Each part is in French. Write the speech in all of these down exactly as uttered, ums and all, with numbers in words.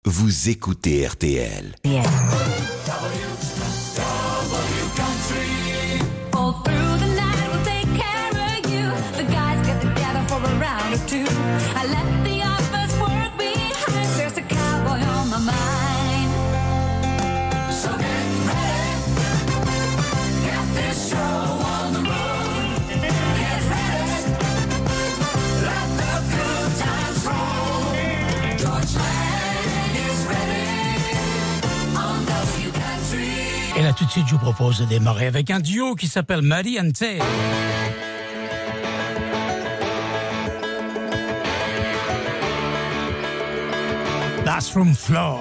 vous écoutez R T L. Yeah. Et là, tout de suite, je vous propose de démarrer avec un duo qui s'appelle Maddie and Tay. Bathroom Floor.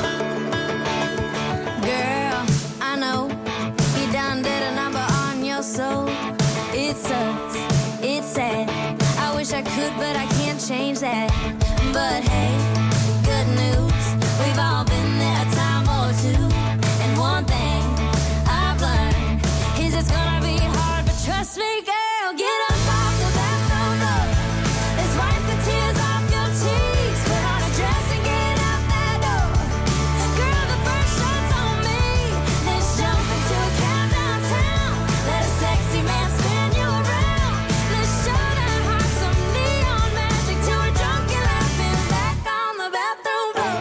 Girl, I know you done did a number on your soul. It sucks, it's sad. I wish I could, but I can't change that. But hey, good news, we've all been there a time or two. And one thing I've learned is it's gonna be hard, but trust me, girl, get up off the bathroom floor. Let's wipe the tears off your cheeks. Put on a dress and get out that door. Girl, the first shot's on me. Let's jump into a cab downtown. Let a sexy man spin you around. Let's show that heart some neon magic till we're drunk and laughing back on the bathroom floor.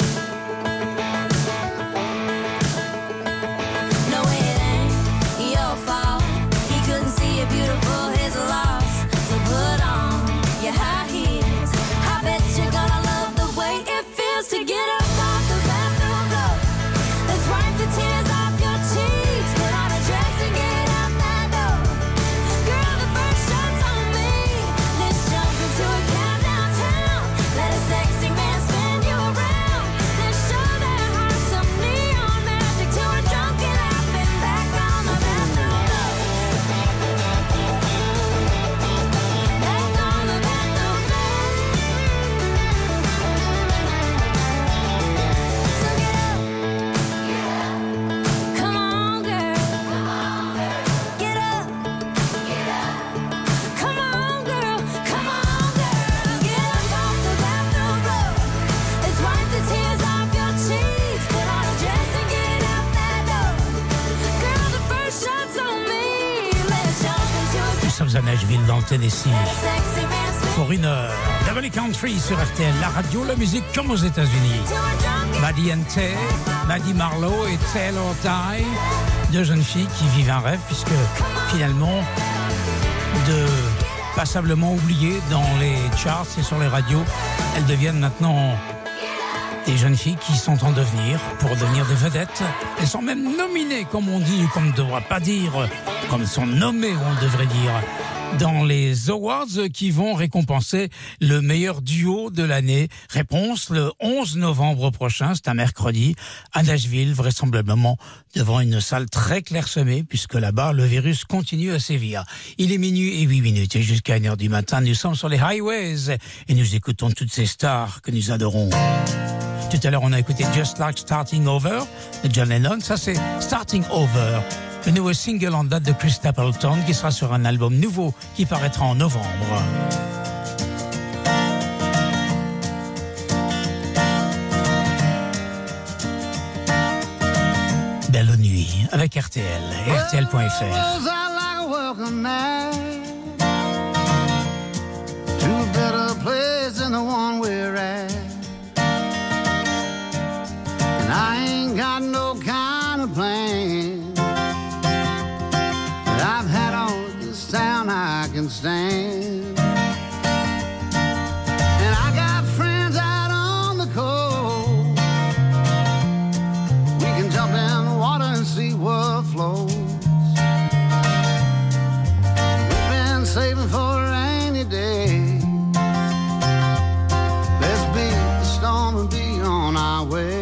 No, it ain't your fault. He couldn't see it beautiful, his loss. So put on your high heels. I bet you're gonna love the way it feels to get up off the bathroom floor. Let's wipe the tears off your cheeks. Put on a dress and get out that door. Girl, the first shot's on me. Let's jump into a cab downtown. Let a sexy man spin you around. Let's show that heart some neon magic till we're drunk and laughing back on the bathroom floor. Back on the bathroom floor. So get up, come on, girl. Get up, come on, girl. Come on, girl. Get up off the bathroom floor. Let's wipe the tears off your cheeks. Put on a dress and get out that door. Girl, the first shot's on me. Let's jump into a Nous sommes à Nashville, dans le Tennessee, sexy man spin pour une heure. Double Country sur R T L, la radio, la musique comme aux États-Unis. till we're drunk. Maddie and Tay, Maddie Marlowe et Taylor Ty, deux jeunes filles qui vivent un rêve, puisque finalement, de passablement oubliées dans les charts et sur les radios, elles deviennent maintenant des jeunes filles qui sont en devenir pour devenir des vedettes. Elles sont même nominées, comme on dit, ou comme on ne devrait pas dire, comme elles sont nommées, on devrait dire, dans les awards qui vont récompenser le meilleur duo de l'année. Réponse le onze novembre prochain, c'est un mercredi, à Nashville, vraisemblablement devant une salle très clairsemée, puisque là-bas, le virus continue à sévir. Il est minuit et huit minutes, et jusqu'à une heure du matin, nous sommes sur les highways, et nous écoutons toutes ces stars que nous adorons. Tout à l'heure, on a écouté Just Like Starting Over de John Lennon. Ça, c'est Starting Over, le nouveau single en date de Chris Stapleton, qui sera sur un album nouveau qui paraîtra en novembre. Belle nuit avec R T L et R T L point F R. Goes out like a welcome night to a better place than the one we're at. And I ain't got no kind of plan that I've had on this town I can stand. And I got friends out on the coast. We can jump in the water and see what flows. We've been saving for a rainy day. Let's beat the storm and be on our way.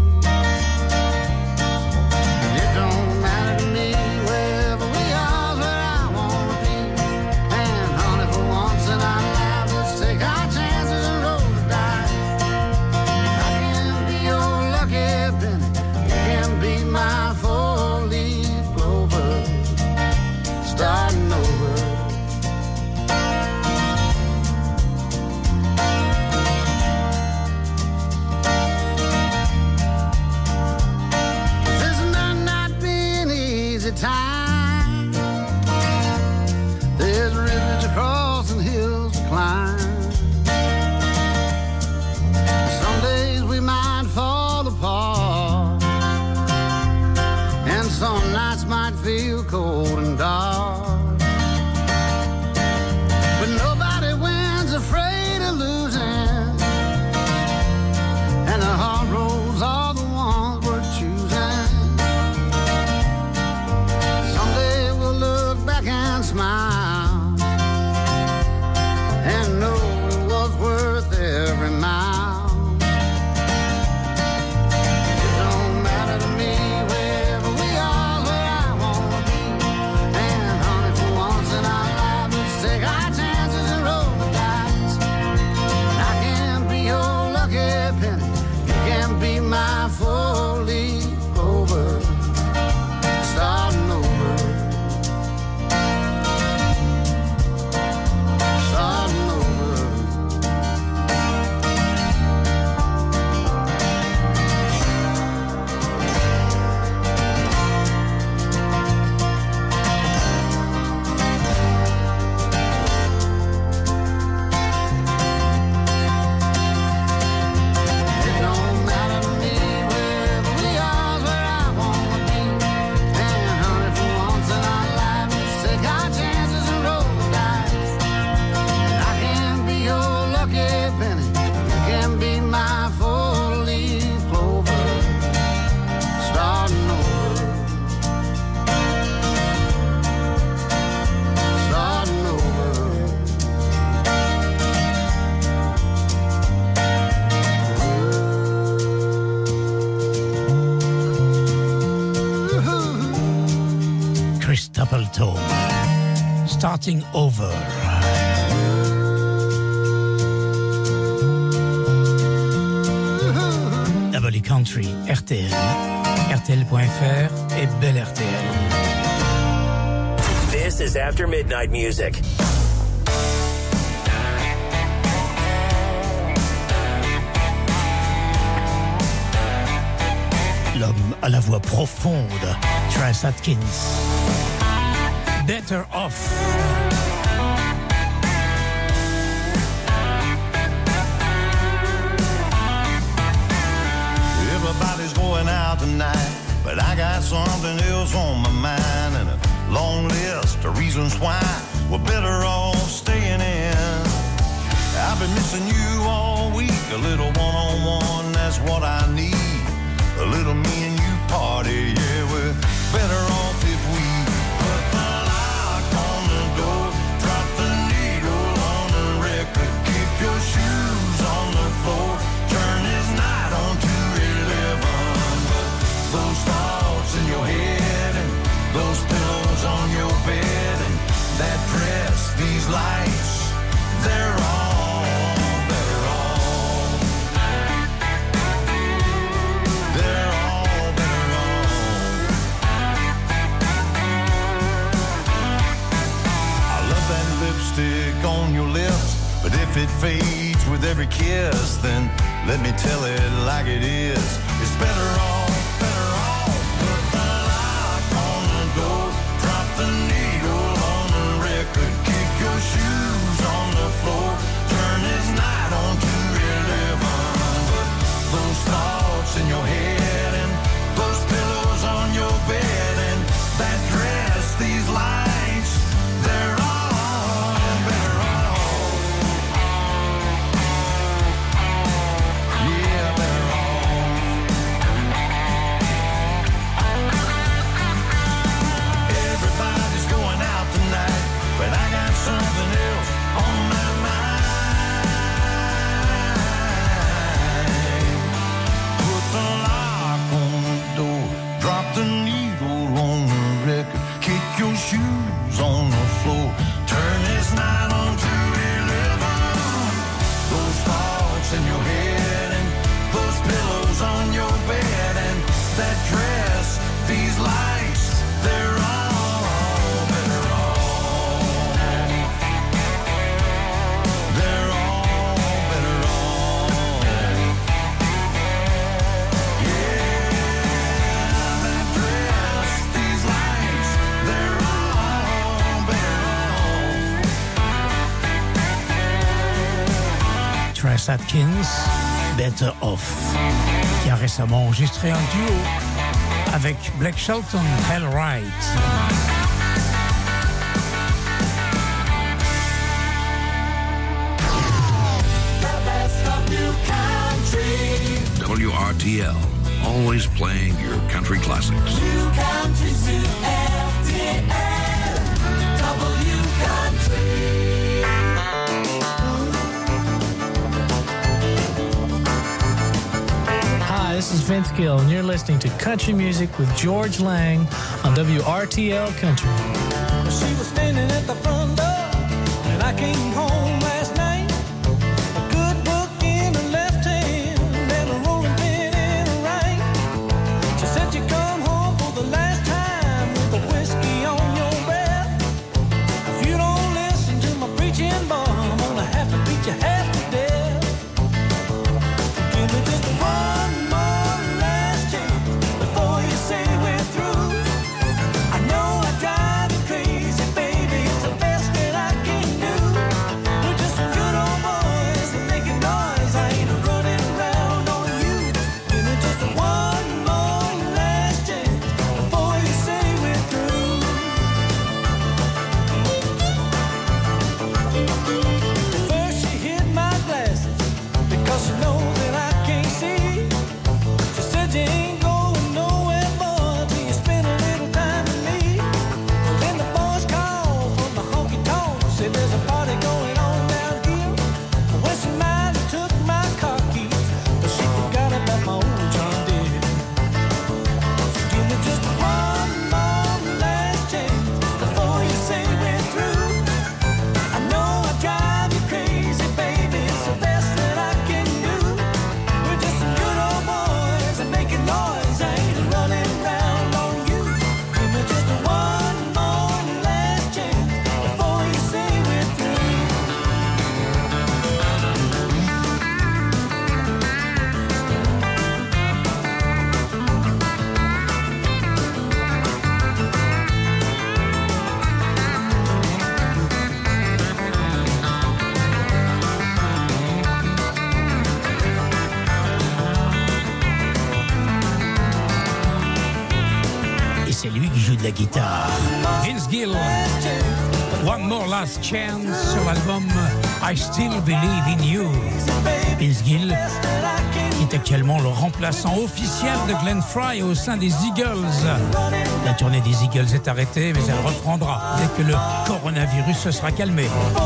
And it don't matter to me wherever we are, where I wanna be. And honey, for once in our lives, let's take our chances and roll the dice. I can be your lucky penny, you can be my four-leaf clover, starting over. my four-leaf clover, starting over, starting over. Stapleton, starting over. La Valley Country, R T L, R T L point F R et Belle R T L. This is After Midnight Music. L'homme à la voix profonde, Trace Atkins. Better Off. Everybody's going out tonight, but I got something else on my mind and a long list of reasons why we're better off staying in. I've been missing you all week, a little one-on-one, that's what I need. A little me and you party, yeah, we're better off if we put the lock on the door, drop the needle on the record, keep your shoes on the floor, turn this night on to eleven. But those thoughts in your head and those pillows on your bed and that dress, these lights, they're all on your lips, but if it fades with every kiss, then let me tell it like it is. It's better off, better off. Put the lock on the door, drop the needle on the record, kick your shoes on the floor, turn this night on to eleven. But those thoughts in your head and those pillows on your bed and that dress, these lights, they're all something else on my mind. Put the lock on the door, drop the needle on the record, kick your shoes on the floor, turn this night on to eleven. Those thoughts in your head and those pillows on your bed and that dress, these lights, they're all Trace Atkins, Better Off, qui a récemment enregistré un duo avec Blake Shelton, Hell Right. W R T L, always playing your country classics. New Country Zoo, R T L, W Country. Hi, this is Vince Gill, and you're listening to Country Music with George Lang on W R T L Country. She was standing at the front door when I came home last night. A good book in her left hand and a rolling pin in her de la guitare. Vince Gill, One More Last Chance sur l'album I Still Believe in You. Vince Gill, qui est actuellement le remplaçant officiel de Glenn Frey au sein des Eagles. La tournée des Eagles est arrêtée, mais elle reprendra dès que le coronavirus se sera calmé.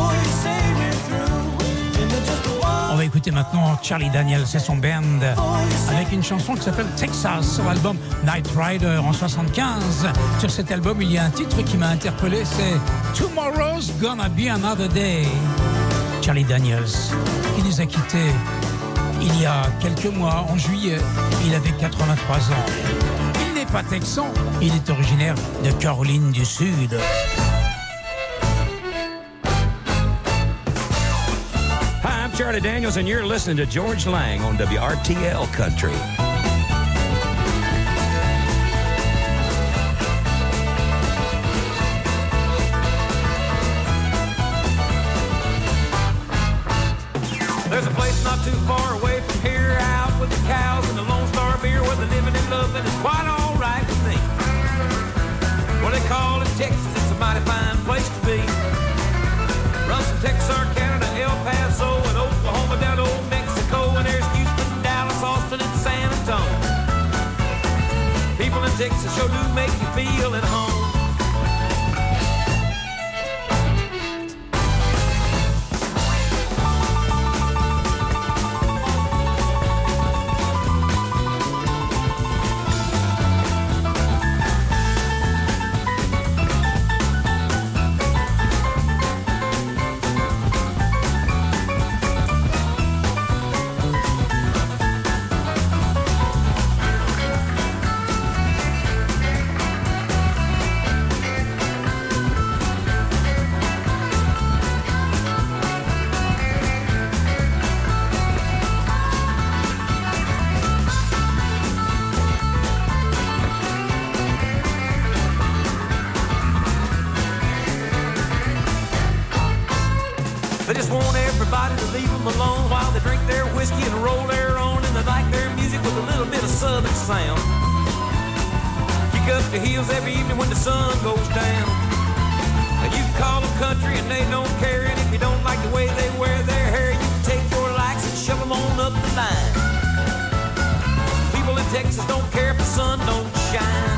On va écouter maintenant Charlie Daniels et son band avec une chanson qui s'appelle Texas sur l'album Night Rider en soixante-quinze. Sur cet album, il y a un titre qui m'a interpellé, c'est Tomorrow's Gonna Be Another Day. Charlie Daniels, qui nous a quittés il y a quelques mois, en juillet, il avait quatre-vingt-trois ans. Il n'est pas texan, il est originaire de Caroline du Sud. Charlie Daniels, and you're listening to George Lang on W R T L Country. There's a place not too far away from here, out with the cows and the Lone Star beer, where they're living and loving is quite all right with me. What they call it Texas, it's a mighty fine place to be. Runs from Texarkana to El Paso and Oklahoma down to Old Mexico, and there's Houston, Dallas, Austin, and San Antonio. People in Texas sure do make you feel at home. They just want everybody to leave them alone while they drink their whiskey and roll their own, and they like their music with a little bit of southern sound. Kick up the heels every evening when the sun goes down. And you can call them country and they don't care, and if you don't like the way they wear their hair, you can take your likes and shove them on up the line. People in Texas don't care if the sun don't shine.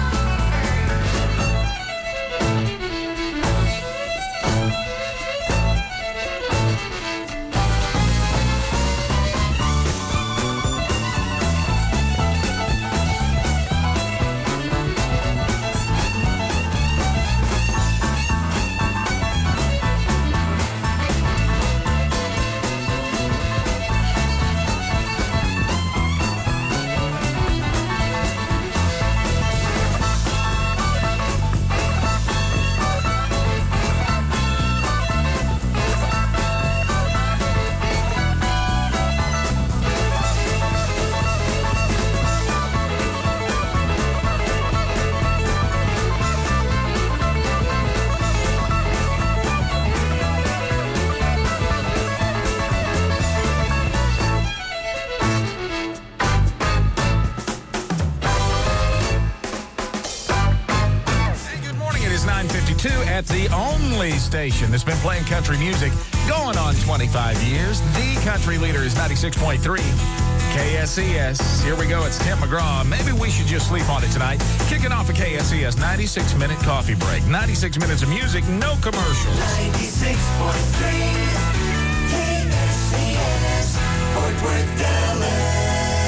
At the only station that's been playing country music going on twenty-five years. The country leader is ninety-six point three K S E S. Here we go. It's Tim McGraw. Maybe we should just sleep on it tonight. Kicking off a K S E S ninety-six minute coffee break. ninety-six minutes of music, no commercials. ninety-six point three K S E S, Fort Worth, Dallas.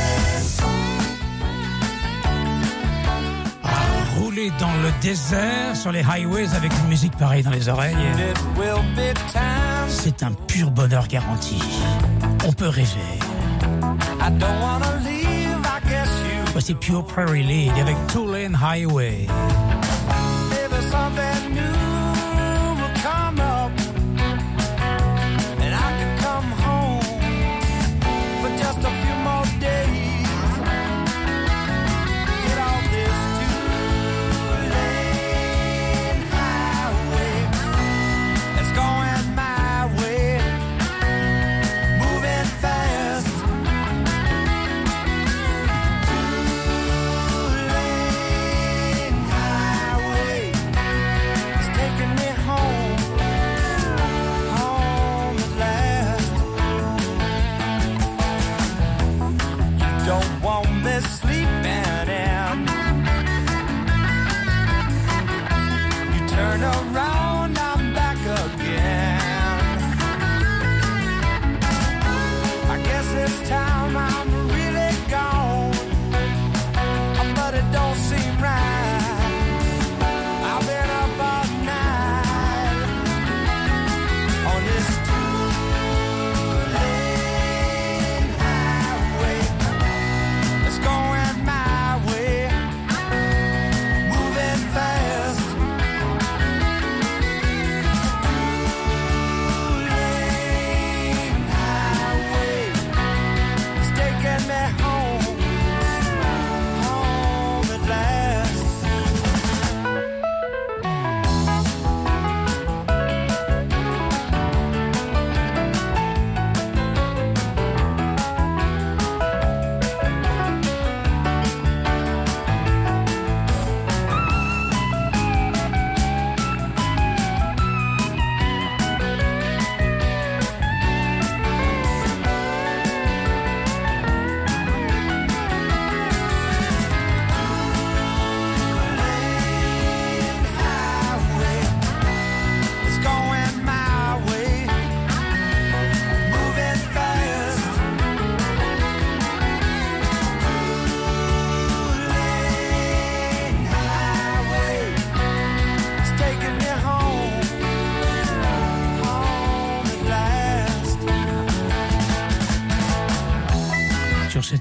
Rouler dans le désert, sur les highways, avec une musique pareille dans les oreilles, c'est un pur bonheur garanti. On peut rêver. Voici Pure Prairie League avec Two Lane Highway. High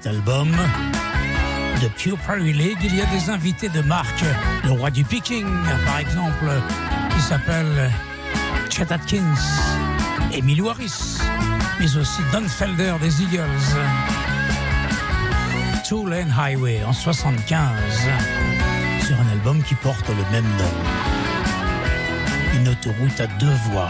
album de Pure Prairie League. Il y a des invités de marque, le roi du picking par exemple, qui s'appelle Chet Atkins, Emily Harris, mais aussi Don Felder des Eagles. Two Lane Highway en soixante-quinze, sur un album qui porte le même nom. Une autoroute à deux voies.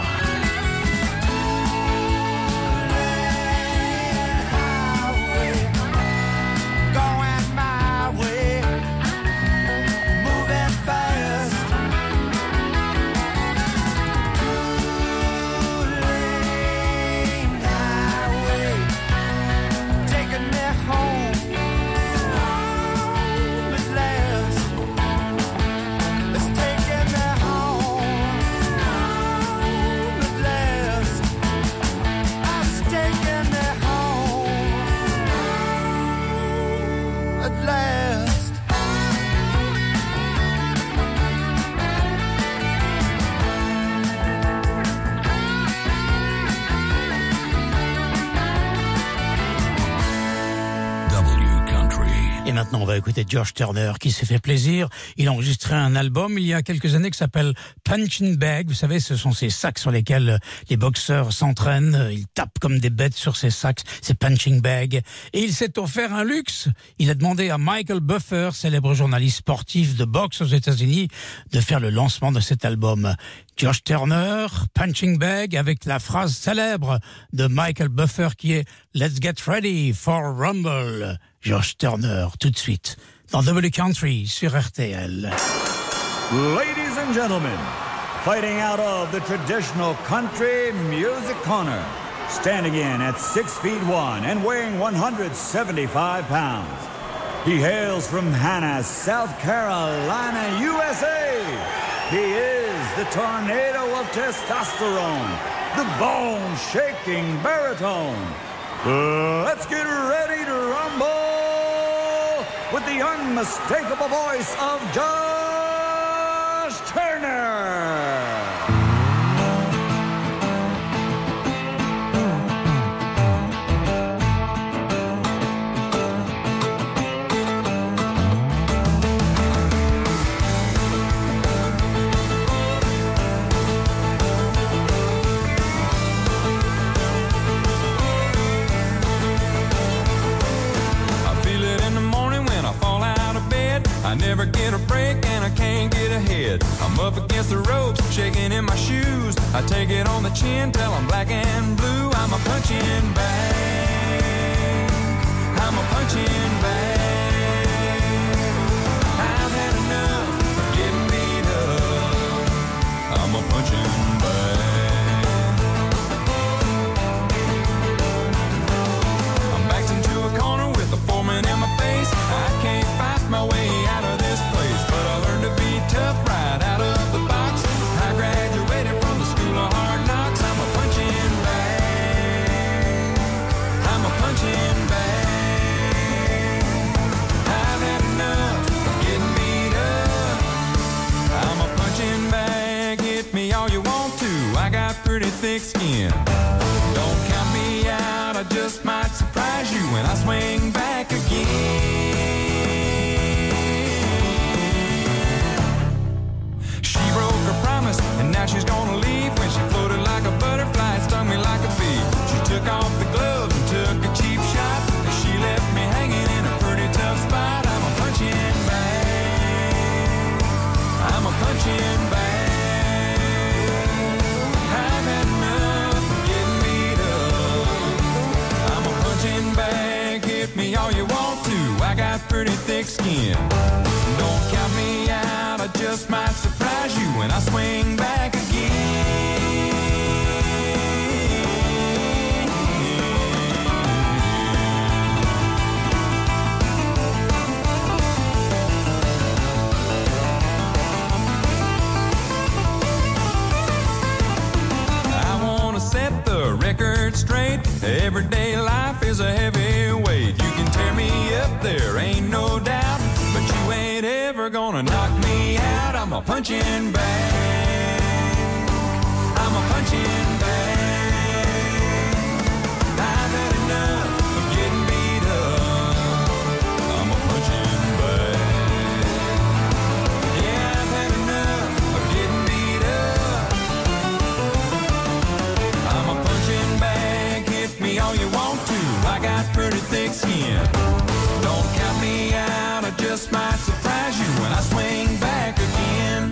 Maintenant, on va écouter Josh Turner qui s'est fait plaisir. Il a enregistré un album il y a quelques années qui s'appelle Punching Bag. Vous savez, ce sont ces sacs sur lesquels les boxeurs s'entraînent. Ils tapent comme des bêtes sur ces sacs, ces punching bags. Et il s'est offert un luxe. Il a demandé à Michael Buffer, célèbre journaliste sportif de boxe aux États-Unis, de faire le lancement de cet album. Josh Turner, Punching Bag, avec la phrase célèbre de Michael Buffer qui est « Let's get ready for Rumble ». Josh Turner, tout de suite, dans W Country sur R T L. Ladies and gentlemen, fighting out of the traditional country music corner, standing in at six feet one and weighing one hundred seventy-five pounds. He hails from Hannah, South Carolina, U S A. He is the tornado of testosterone, the bone-shaking baritone. Uh, let's get ready to rumble with the unmistakable voice of Josh Turner. I never get a break and I can't get ahead. I'm up against the ropes, shaking in my shoes. I take it on the chin till I'm black and blue. I'm a punching bag. I'm a punching bag. I've had enough of getting beat up. I'm a punching bag. I'm backed into a corner with a foreman in my face. I can't fight my way out of this place, but I learned to be tough right out of the box. I graduated from the school of hard knocks. I'm a punching bag. I'm a punching bag. I've had enough of getting beat up. I'm a punching bag. Hit me all you want to. I got pretty thick skin. Don't count me out. I just might surprise you when I swing back again. And now she's gonna leave. When she floated like a butterfly, it stung me like a bee. She took off the gloves and took a cheap shot, and she left me hanging in a pretty tough spot. I'm a punching bag. I'm a punching bag. I've had enough of getting beat up. I'm a punching bag. Hit me all you want to. I got pretty thick skin. Don't count me out. I just might surprise you when I swing back again. I wanna set the record straight. Everyday life is a heavy weight. You can tear me up, there ain't no doubt, but you ain't ever gonna knock me out. I'm a punching bag. I'm a punching bag. I've had enough of getting beat up. just might surprise you when I swing back again.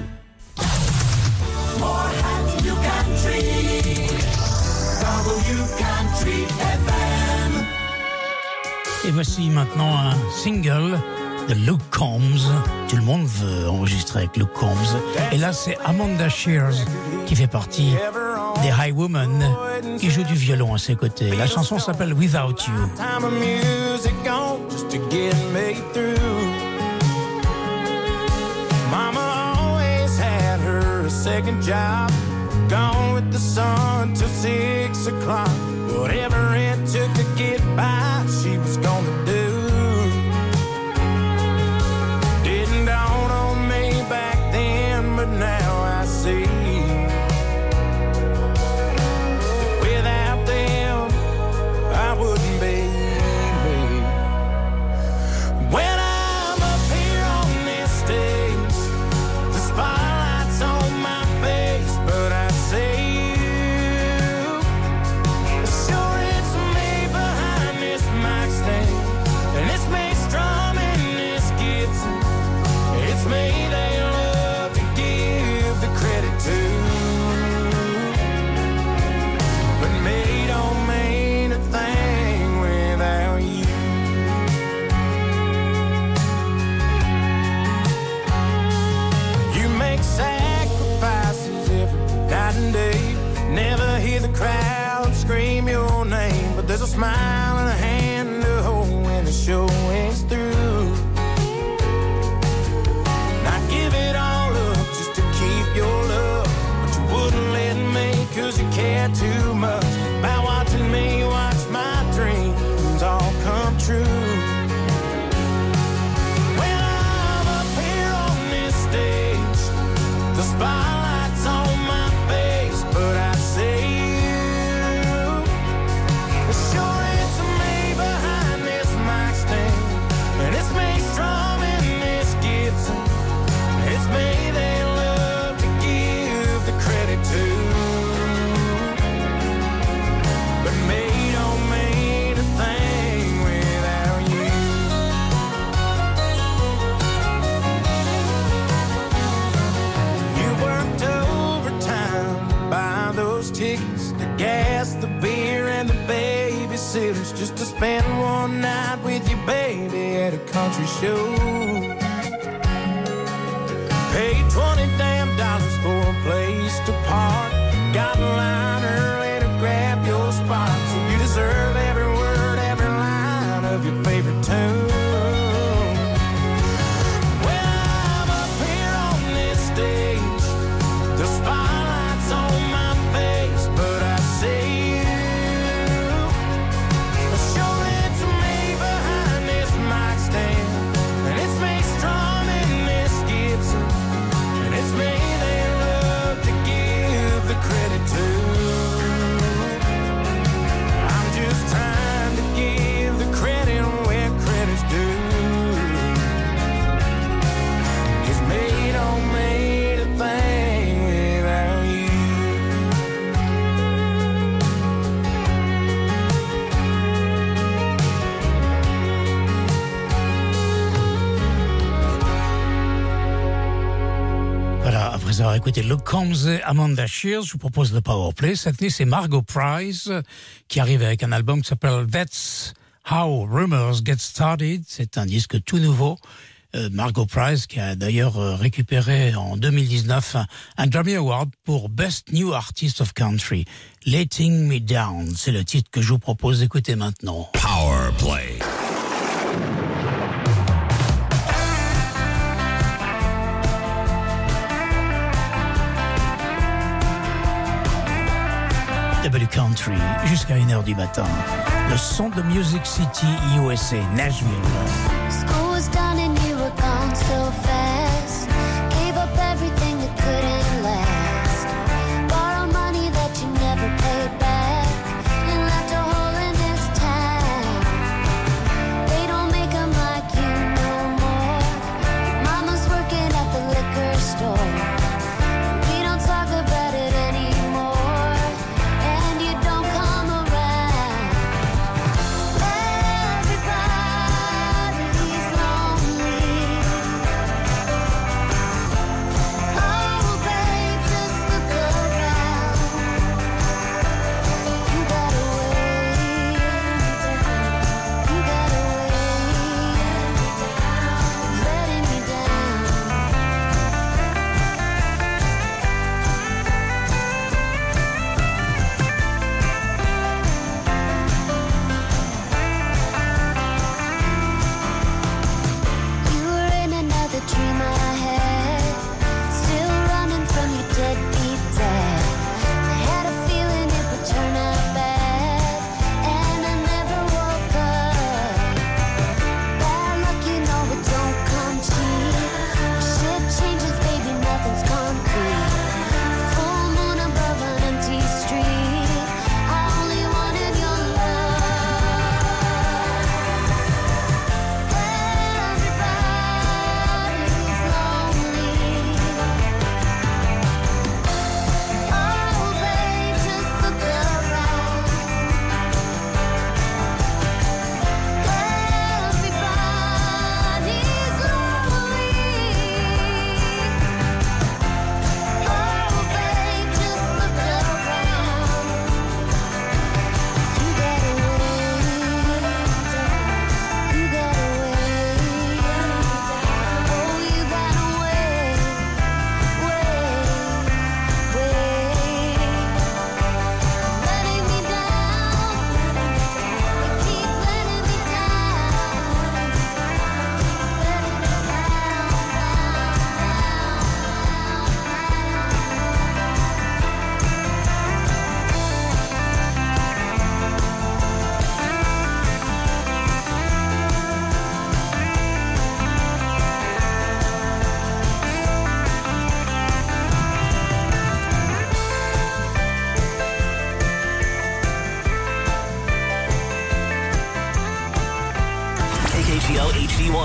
More hot new country, W Country F M. Et voici maintenant un single de Luke Combs. Tout le monde veut enregistrer avec Luke Combs. Et là, c'est Amanda Shears qui fait partie des High Women, qui joue du violon à ses côtés. La chanson s'appelle Without You. Time of music on just to get me through. Mama always had her a second job, gone with the sun till six o'clock. Whatever it took to get by, she was gonna do. Didn't dawn on me back then, but now I see that without them, I wouldn't be me. When I'm up here on this stage, the spotlight's on my face, but I say you. Sure, it's me behind this mic stand, and it's me strumming this Gibson. It's me they love to give the credit to, but me don't mean a thing without you. You make sacrifices every night and day, never hear the crowd scream your name, but there's a smile and a hand to hold when the show is through. I'd give it all up just to keep your love, but you wouldn't let me cause you care too much about watching me watch my dreams all come true. When I'm up here on this stage, the spotlight's on my face, but I say you. Sure, it's me behind this mic stand, and it's me strumming this Gibson. It's me they love to give the credit to, but me don't mean a thing without you. You worked overtime to buy those tickets, the gas, the beer, and the babysitters, just to spend one night with your baby at a country show. Paid twenty damn dollars for a place to park. Got in line early to grab your spot. So you deserve every word, every line of your favorite tune. When I'm up here on this stage, the spotlight's on my face, but I see you. Sure, it's me behind this mic stand, and it's me strumming this Gibson. It's me they love to give the credit to. I'm just trying to give the credit where credit's due. 'Cause me don't mean a thing without you. Voilà, après avoir écouté Luke Combs et Amanda Shears, je vous propose le Powerplay. Cette nuit, c'est Margot Price qui arrive avec un album qui s'appelle That's How Rumors Get Started. C'est un disque tout nouveau. Euh, Margot Price qui a d'ailleurs euh, récupéré en deux mille dix-neuf un, un Grammy Award pour Best New Artist of Country. Letting Me Down, c'est le titre que je vous propose d'écouter maintenant. Powerplay. W Country, jusqu'à une heure du matin. Le son de Music City, U S A, Nashville. School was done and you were gone so fast. Gave up everything that couldn't last. Borrowed money that you never paid back, and left a hole in this town. They don't make 'em like you no more. Mama's working at the liquor store. We don't talk about it anymore, and you don't come around. Everybody's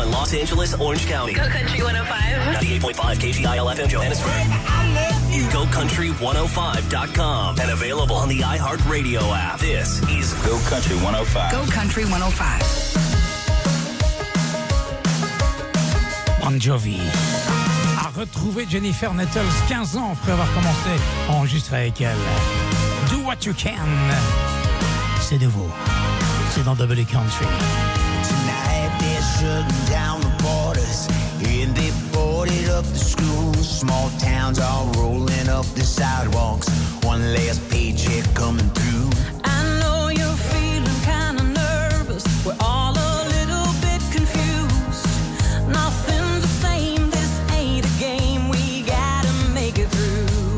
one, Los Angeles, Orange County. Go Country one oh five. ninety-eight point five K G I L F M Johannesburg. go country one oh five dot com and available on the iHeartRadio app. This is Go Country one oh five. Go Country one oh five. Bon Jovi a retrouvé Jennifer Nettles quinze ans après avoir commencé à enregistrer avec elle. Do What You Can. C'est nouveau. C'est dans Double Country. Tonight they're shutting down the borders and they boarded up the schools. Small towns all rolling up the sidewalks. One last paycheck coming through. I know you're feeling kind of nervous. We're all a little bit confused. Nothing's the same. This ain't a game. We gotta make it through.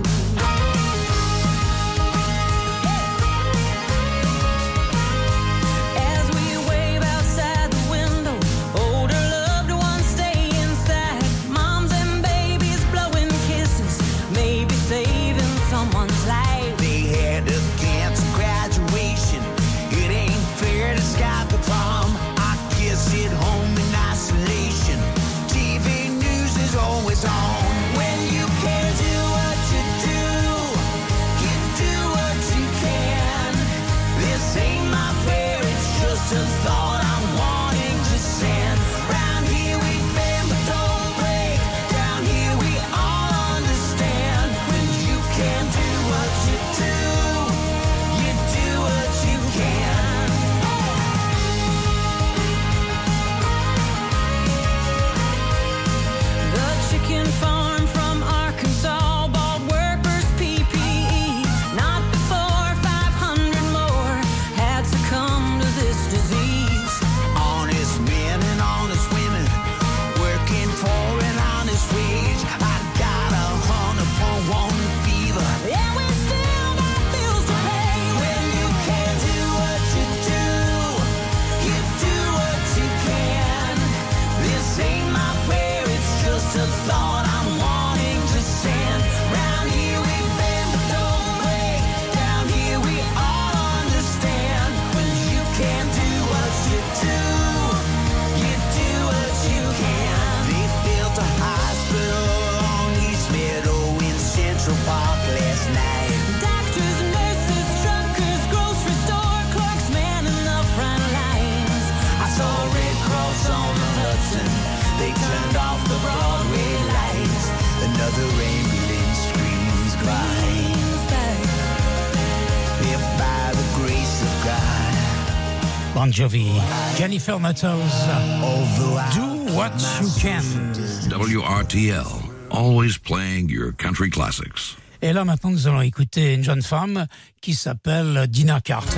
Bon Jovi, Jennifer Nettles, Do What You Can. W R T L, always playing your country classics. Et là maintenant nous allons écouter une jeune femme qui s'appelle Dina Carter.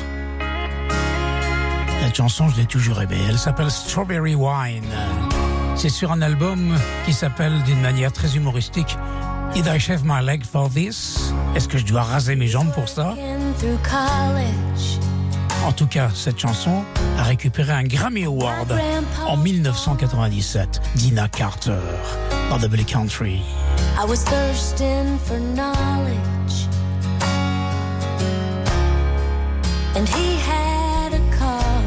Cette chanson je l'ai toujours aimée, elle s'appelle Strawberry Wine. C'est sur un album qui s'appelle d'une manière très humoristique Did I Shave My Leg For This? Est-ce que je dois raser mes jambes pour ça? En tout cas, cette chanson a récupéré un Grammy Award en dix-neuf cent quatre-vingt-dix-sept. Dina Carter, dans Double Country. I was thirsting for knowledge, and he had a car.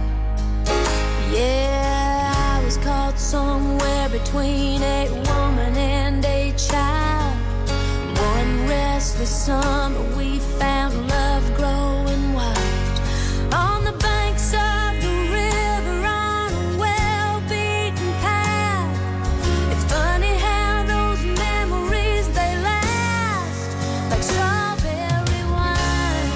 Yeah, I was caught somewhere between a woman and a child. One restless summer we found love growing wild. On the banks of the river on a well-beaten path. It's funny how those memories, they last like strawberry wine.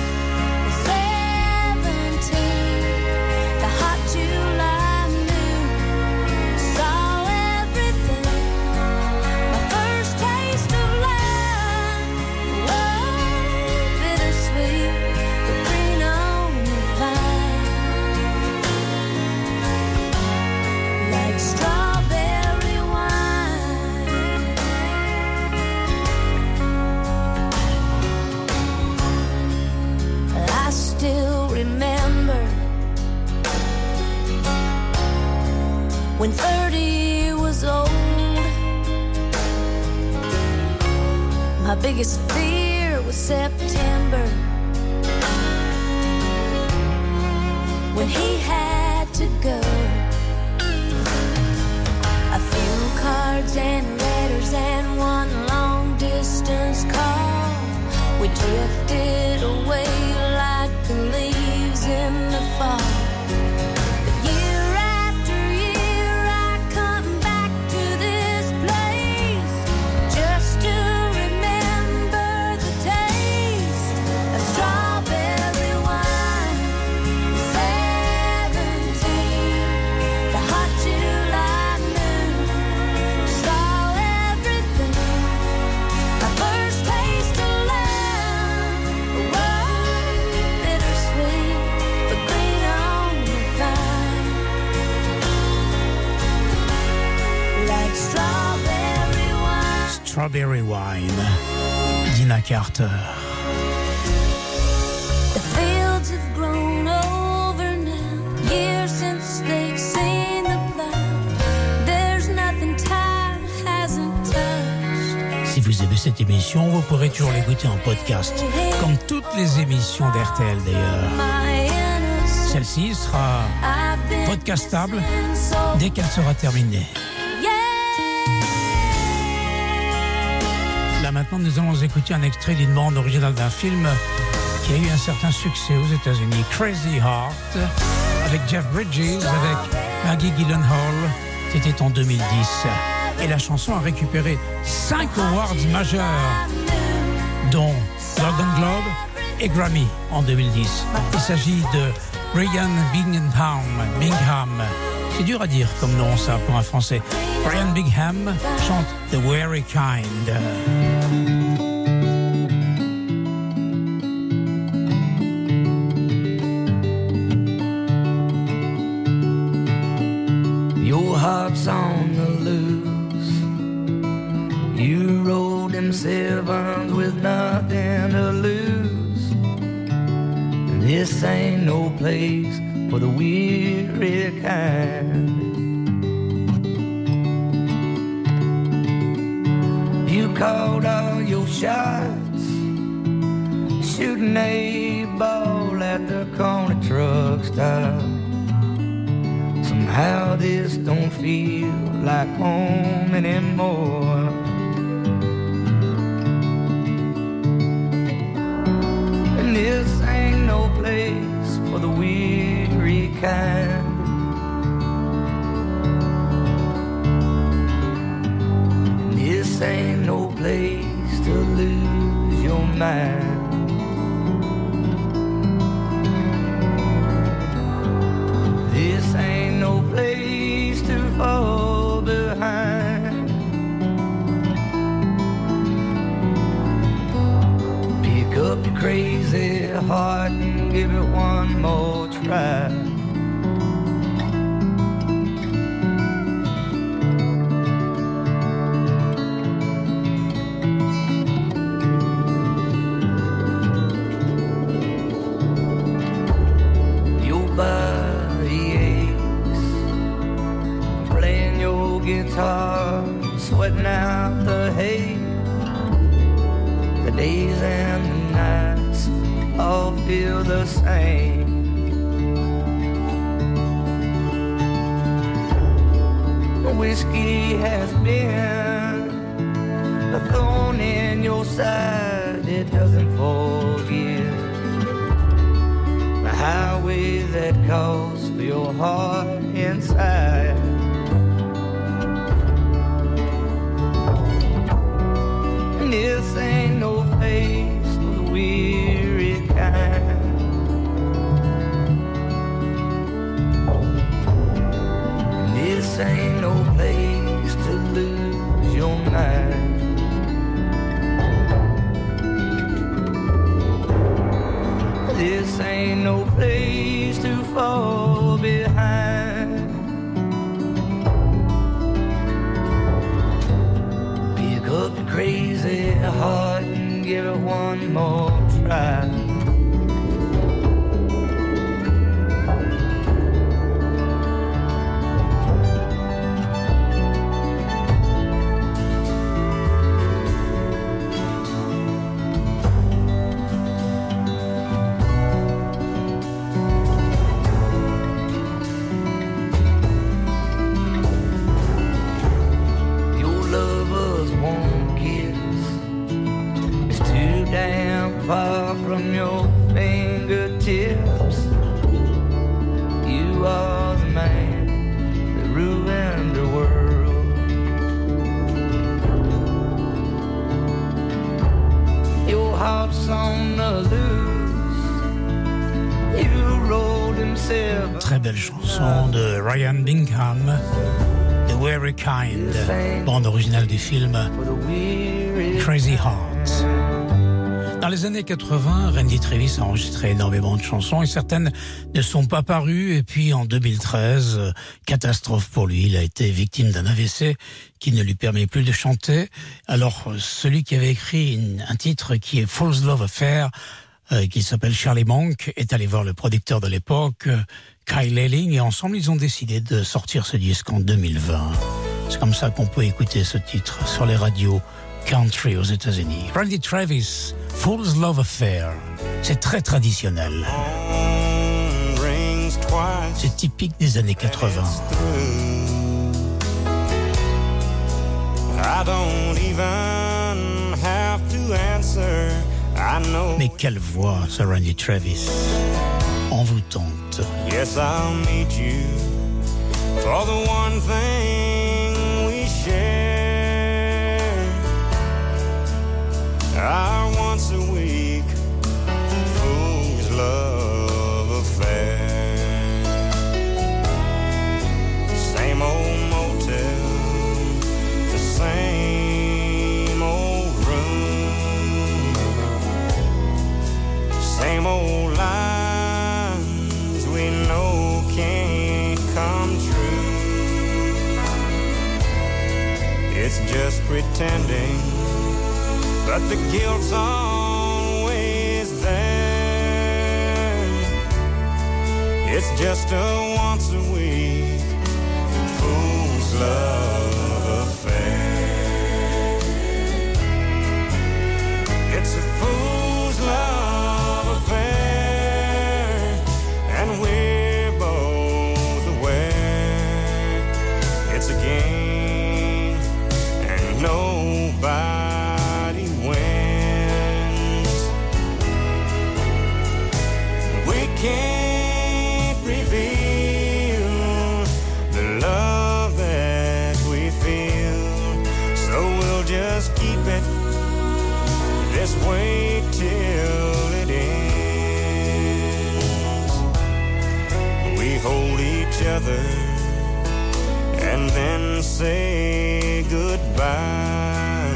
Seventeen, the hot July noon, saw everything. My first taste of love, whoa, bittersweet, but green on the vine, like strawberry wine. I still remember when thirty was old. My biggest fear was September, when he had to go. Strawberry Wine, Dina Carter. The fields have grown over now, years since they've seen the plow. There's nothing time hasn't touched. Si vous aimez cette émission, vous pourrez toujours l'écouter en podcast, comme toutes les émissions d'R T L d'ailleurs. Celle-ci sera podcastable dès qu'elle sera terminée. Là maintenant, nous allons écouter un extrait d'une bande originale d'un film qui a eu un certain succès aux États-Unis, Crazy Heart, avec Jeff Bridges, avec Maggie Gyllenhaal. C'était en deux mille dix. Et la chanson a récupéré cinq awards majeurs, dont Golden Globe et Grammy en deux mille dix. Il s'agit de Brian Bingham. Bingham. C'est dur à dire comme nom, ça, pour un Français. Brian Bingham chante The Very Kind. Your heart's on the loose. You rode them sevens with nothing to lose. This ain't no place for the weary kind. You called all your shots, shooting a ball at the corner truck stop. Somehow this don't feel like home anymore. And this ain't no place for the weary kind. And this ain't no place to lose your mind. This ain't no place to fall behind. Pick up your crazy heart and give it one more try. Your body aches, playing your guitar, sweating out the hay. The days and the nights all feel the same. Whiskey has been a thorn in your side, it doesn't forgive. The highway that calls for your heart inside. And this ain't no place for the weary kind. And this ain't no place to lose your mind. This ain't no place to fall behind. Pick up your crazy heart and give it one more try. Your lovers won't kiss. It's too damn far from your fingertips. You are the man that ruined the world. Your heart's on the loose. You rolled himself. Très belle chanson de Ryan Bingham, The Very Kind, bande originale du film Crazy Heart. Dans les années quatre-vingts, Randy Travis a enregistré énormément de chansons et certaines ne sont pas parues. Et puis en deux mille treize, euh, catastrophe pour lui, il a été victime d'un A V C qui ne lui permet plus de chanter. Alors euh, celui qui avait écrit une, un titre qui est Fool's Love Affair, euh, qui s'appelle Charlie Monk, est allé voir le producteur de l'époque, euh, Kyle Lelling, et ensemble ils ont décidé de sortir ce disque en deux mille vingt. C'est comme ça qu'on peut écouter ce titre sur les radios country aux États-Unis. Randy Travis, Fool's Love Affair. C'est très traditionnel. C'est typique des années quatre-vingts. I don't even have to answer. I know. Mais quelle voix, ce Randy Travis. Envoûtante. Yes, I'll meet you for the one thing we share. Our once a week fool's love affair. Same old motel, the same old room, same old lines we know can't come true. It's just pretending, but the guilt's always there. It's just a once a week fool's love affair. It's a fool's love affair, and we're both aware. It's a game, and nobody can't reveal the love that we feel, so we'll just keep it this way till it ends. We hold each other and then say goodbye.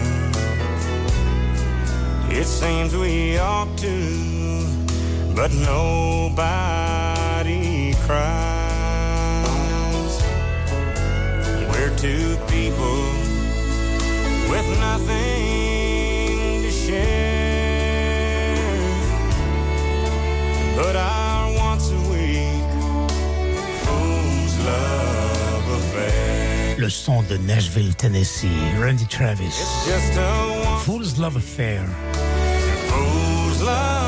It seems we ought to, but nobody cries. We're two people with nothing to share, but our once a week fool's love affair. Le son de Nashville, Tennessee, Randy Travis. It's just a Fool's Love Affair. Fool's love.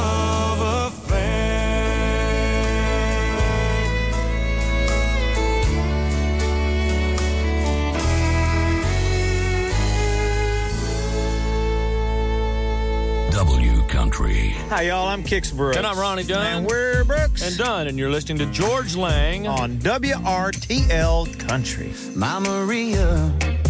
W Country. Hi, y'all. I'm Kix Brooks. And I'm Ronnie Dunn. And we're Brooks. And Dunn. And you're listening to George Lang on W R T L Country. My Maria,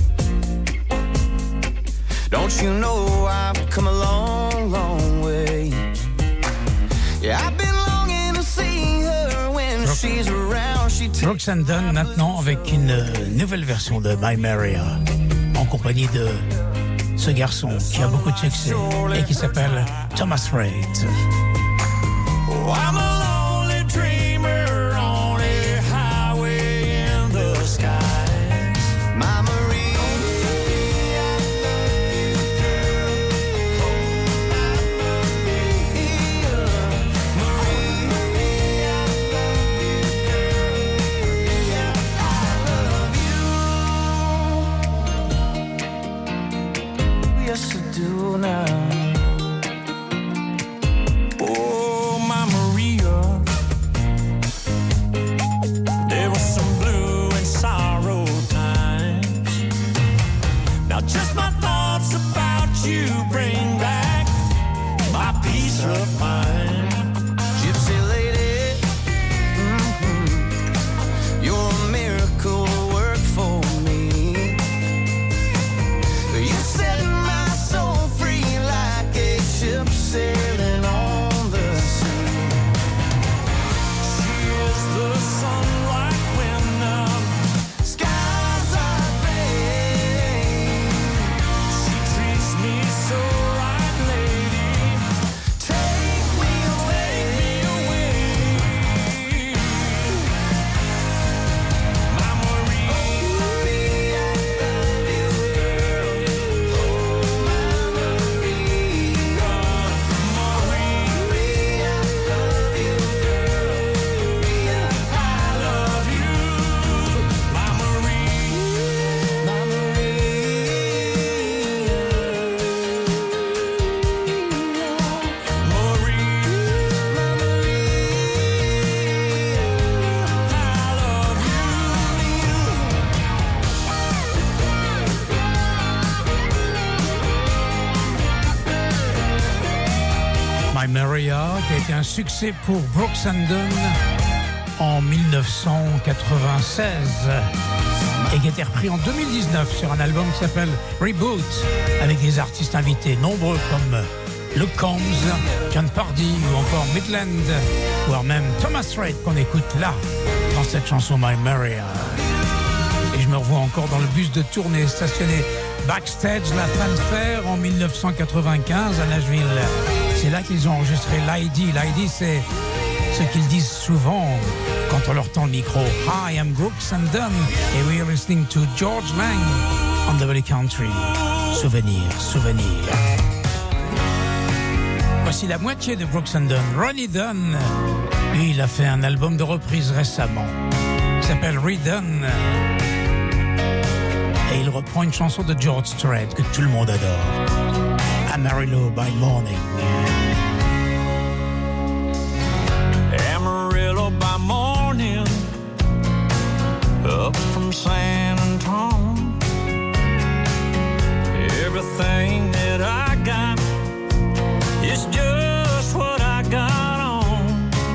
don't you know I've come a long, long way? Yeah, I've been longing to see her when Brooks. she's around. She Brooks and Dunn maintenant avec une nouvelle version de My Maria en compagnie de ce garçon qui a beaucoup de succès et qui s'appelle Thomas Rhett. Oh, I'm a lonely dreamer on a highway in the sky. My Maria, yes I do now. Oh, my Maria, there were some blue and sorrow times. Now just my thoughts about you bring back my peace of mind. Gypsy lady, mm-hmm. You're a miracle work for me. You set my soul free like a ship sailing on the sea. She is the sunlight when the skies are gray. She treats me so right, lady. Maria, qui a été un succès pour Brooks and Dunn en dix-neuf cent quatre-vingt-seize et qui a été repris en deux mille dix-neuf sur un album qui s'appelle Reboot, avec des artistes invités nombreux comme Luke Combs, John Pardy ou encore Midland, voire même Thomas Rhett qu'on écoute là dans cette chanson My Maria. Et je me revois encore dans le bus de tournée stationné backstage La Fanfare en dix-neuf cent quatre-vingt-quinze à Nashville. C'est là qu'ils ont enregistré l'I D. L'I D, c'est ce qu'ils disent souvent quand on leur tend le micro. Hi, I'm Brooks and Dunn et we are listening to George Lang on Double Country. Souvenir, souvenir. Voici la moitié de Brooks and Dunn. Ronnie Dunn, lui, il a fait un album de reprise récemment. Il s'appelle Redone. Et il reprend une chanson de George Strait que tout le monde adore. Amarillo by Morning. Amarillo by morning, up from San Antonio. Everything that I got is just what I got on.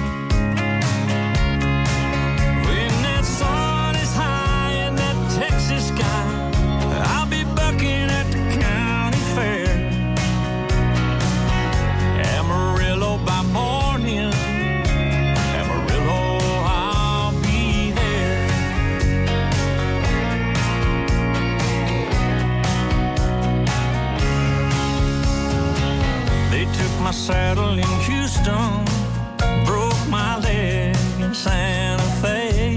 When that sun is high in that Texas sky, I'll be bucking at the county fair. Amarillo by morning, Amarillo, I'll be there. They took my saddle in Houston, broke my leg in Santa Fe.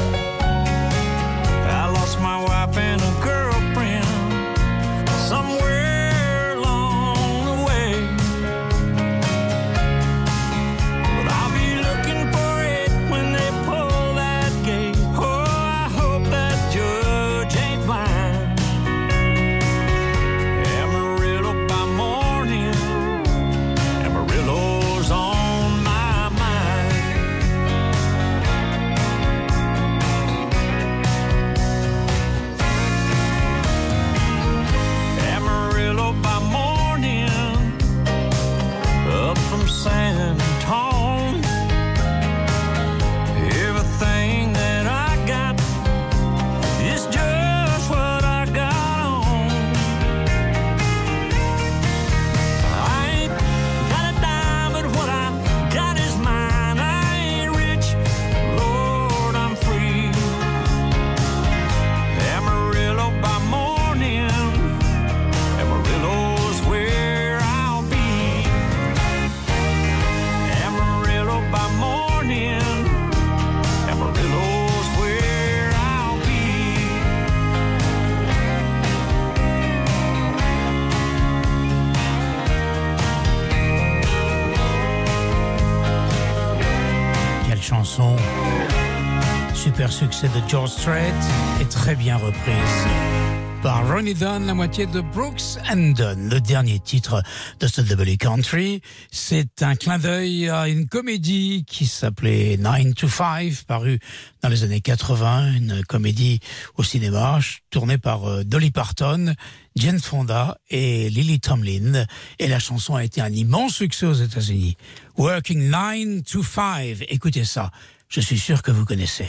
I lost my wife and a girlfriend somewhere along the way. But I'll be looking for it when they pull that gate. Oh, I hope that judge ain't blind. Amarillo by morning, Amarillo's on my mind. Amarillo by morning, up from San Antonio. Everything that I got is just what I got on. I ain't got a dime, but what I got is mine. I ain't rich, Lord, I'm free. Amarillo by morning, Amarillo's where I'll be. Amarillo by morning, Amarillo's where I'll be. Quelle chanson! Super succès de George Strait et très bien reprise par Ronnie Dunn, la moitié de Brooks and Dunn. Le dernier titre de ce Double Country, c'est un clin d'œil à une comédie qui s'appelait nine to five, parue dans les années quatre-vingts, une comédie au cinéma tournée par euh, Dolly Parton, Jane Fonda et Lily Tomlin. Et la chanson a été un immense succès aux États-Unis. Working nine to five. Écoutez ça, je suis sûr que vous connaissez.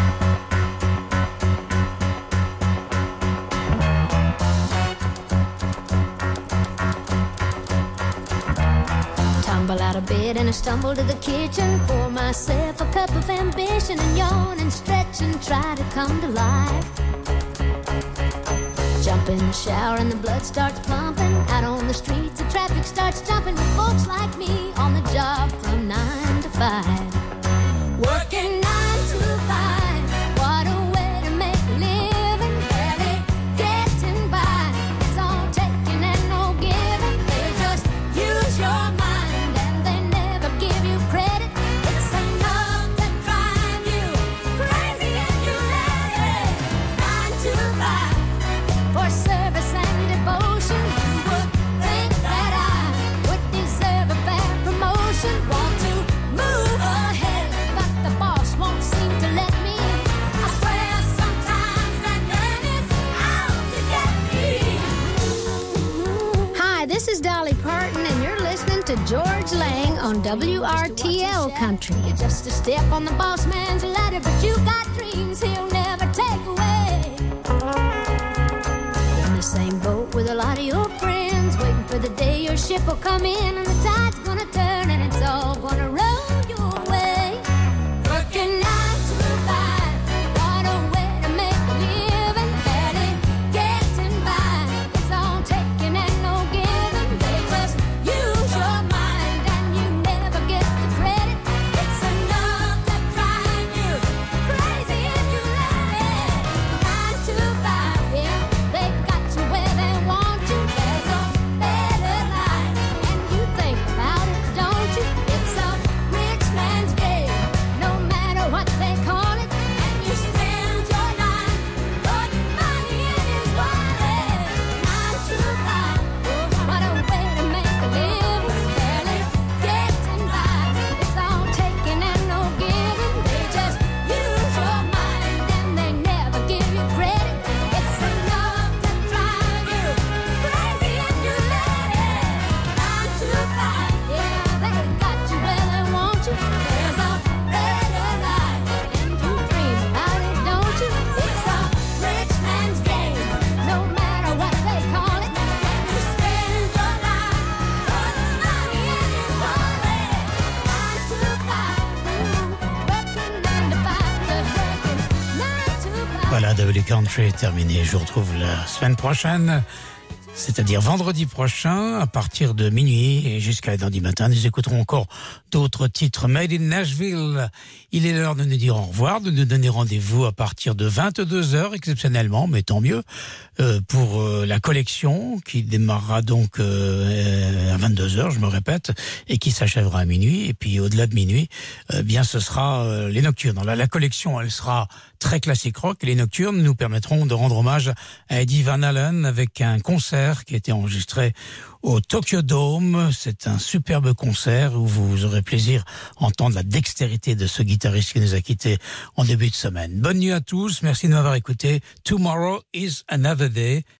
Tumble out of bed and I stumble to the kitchen. Pour myself a cup of ambition and yawn and stretch and try to come to life. Jump in the shower and the blood starts pumping. Out on the streets, the traffic starts jumping with folks like me on the job from nine to five. Working nine to five. What a way to make a living. Barely getting by. It's all taking and no giving. They just use your mind and they never give you credit. It's enough to drive you crazy and you let it. Nine to five for service and devotion. You would think that I would deserve a fair promotion. Want to move ahead, but the boss on W R T L Country. You're just a step on the boss man's ladder, but you got dreams he'll never take away. You're in the same boat with a lot of your friends, waiting for the day your ship will come in and the tide's gonna turn and it's all gonna roll your way. Working nine to five, what a way to make a living, barely getting by. It's all taking and no giving. They just use your mind and you never get the credit. It's enough to drive you crazy if you let it. Nine to five, yeah, they got you where they want you. There's a better life, and you think about it, don't you? It's a rich man's game, no matter what they call it. And you spend your life putting money in his wallet. Nine to five, what a way to make a living, barely getting by. It's all taking and no giving. They just use your mind and they never give you credit. It's enough to drive you crazy if you let it. Nine to five, yeah, they got you where they want you. There's a better life, and you dream about it, don't you? It's a rich man's game, no matter what they call it. And you spend your life putting money in his wallet. Nine to five, working nine to five, just working nine to five. Voilà, W Country est terminé. Je vous retrouve la semaine prochaine, c'est-à-dire vendredi prochain, à partir de minuit et jusqu'à lundi matin. Nous écouterons encore d'autres titres Made in Nashville. Il est l'heure de nous dire au revoir, de nous donner rendez-vous à partir de vingt-deux heures, exceptionnellement, mais tant mieux, euh, pour euh, la collection qui démarrera donc euh, à vingt-deux heures, je me répète, et qui s'achèvera à minuit. Et puis au-delà de minuit, euh, bien ce sera euh, les nocturnes. La, la collection, elle sera très classique rock. Les nocturnes nous permettront de rendre hommage à Eddie Van Halen avec un concert qui a été enregistré au Tokyo Dome. C'est un superbe concert où vous aurez plaisir à entendre la dextérité de ce guitariste qui nous a quittés en début de semaine. Bonne nuit à tous. Merci de m'avoir écouté. Tomorrow is another day.